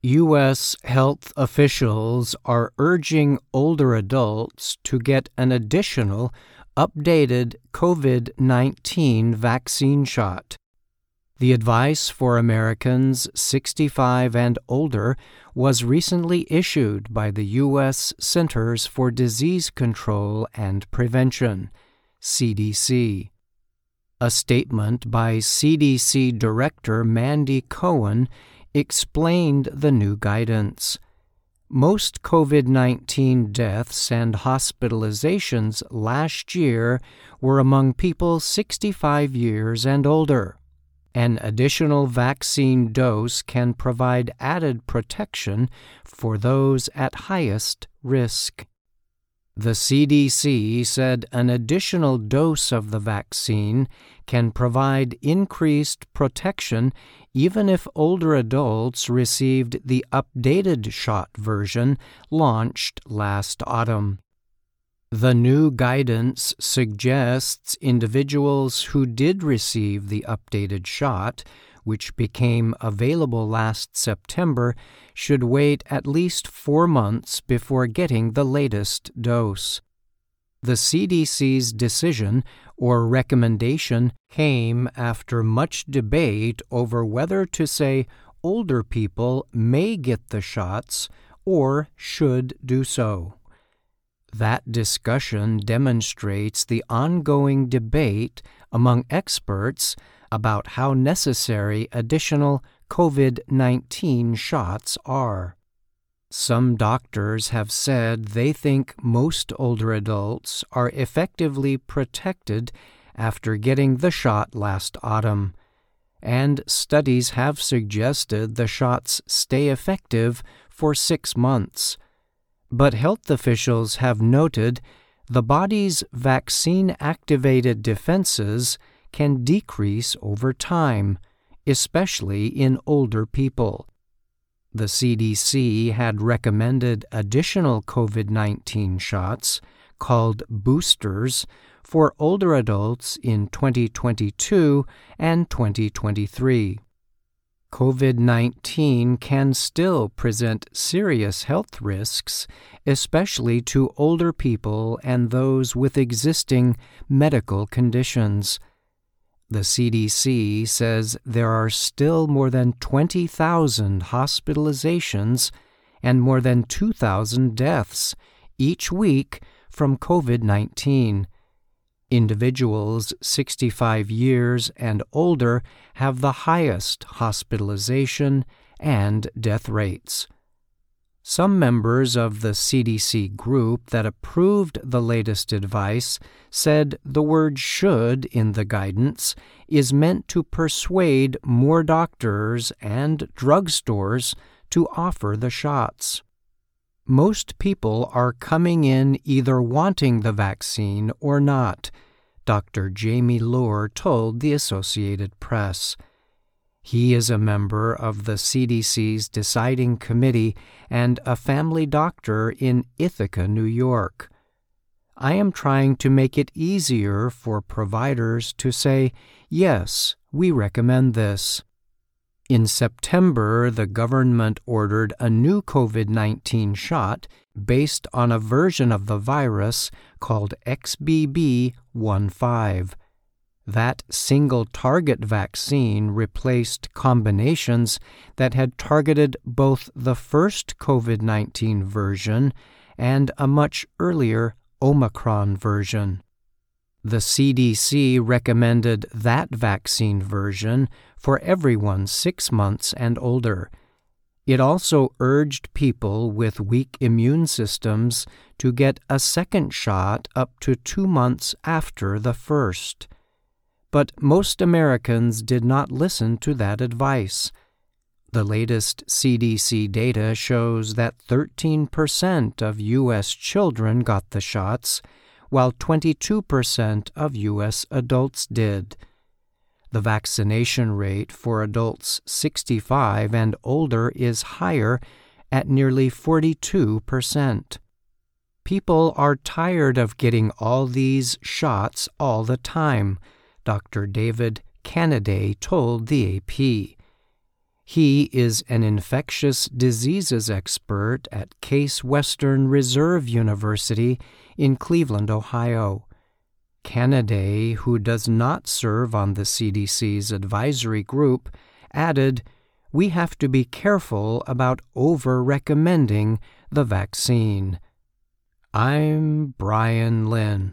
U.S. health officials are urging older adults to get an additional, updated COVID-19 vaccine shot. The advice for Americans 65 and older was recently issued by the U.S. Centers for Disease Control and Prevention, CDC. A statement by CDC Director Mandy Cohen explained the new guidance. Most COVID-19 deaths and hospitalizations last year were among people 65 years and older. An additional vaccine dose can provide added protection for those at highest risk. The CDC said an additional dose of the vaccine can provide increased protection even if older adults received the updated shot version launched last autumn. The new guidance suggests individuals who did receive the updated shot, which became available last September, should wait at least 4 months before getting the latest dose. The CDC's decision or recommendation came after much debate over whether to say older people may get the shots or should do so. That discussion demonstrates the ongoing debate among experts about how necessary additional COVID-19 shots are. Some doctors have said they think most older adults are effectively protected after getting the shot last autumn, and studies have suggested the shots stay effective for 6 months. But health officials have noted the body's vaccine-activated defenses can decrease over time, especially in older people. The CDC had recommended additional COVID-19 shots, called boosters, for older adults in 2022 and 2023. COVID-19 can still present serious health risks, especially to older people and those with existing medical conditions. The CDC says there are still more than 20,000 hospitalizations and more than 2,000 deaths each week from COVID-19. Individuals 65 years and older have the highest hospitalization and death rates. Some members of the CDC group that approved the latest advice said the word should in the guidance is meant to persuade more doctors and drugstores to offer the shots. Most people are coming in either wanting the vaccine or not, Dr. Jamie Lohr told the Associated Press. He is a member of the CDC's deciding committee and a family doctor in Ithaca, New York. I am trying to make it easier for providers to say, yes, we recommend this. In September, the government ordered a new COVID-19 shot based on a version of the virus called XBB.1.5. That single-target vaccine replaced combinations that had targeted both the first COVID-19 version and a much earlier Omicron version. The CDC recommended that vaccine version for everyone 6 months and older. It also urged people with weak immune systems to get a second shot up to 2 months after the first. But most Americans did not listen to that advice. The latest CDC data shows that 13% of U.S. children got the shots, while 22% of U.S. adults did. The vaccination rate for adults 65 and older is higher at nearly 42%. People are tired of getting all these shots all the time, Dr. David Canaday told the AP. He is an infectious diseases expert at Case Western Reserve University in Cleveland, Ohio. Canaday, who does not serve on the CDC's advisory group, added, "We have to be careful about over-recommending the vaccine." I'm Brian Lynn.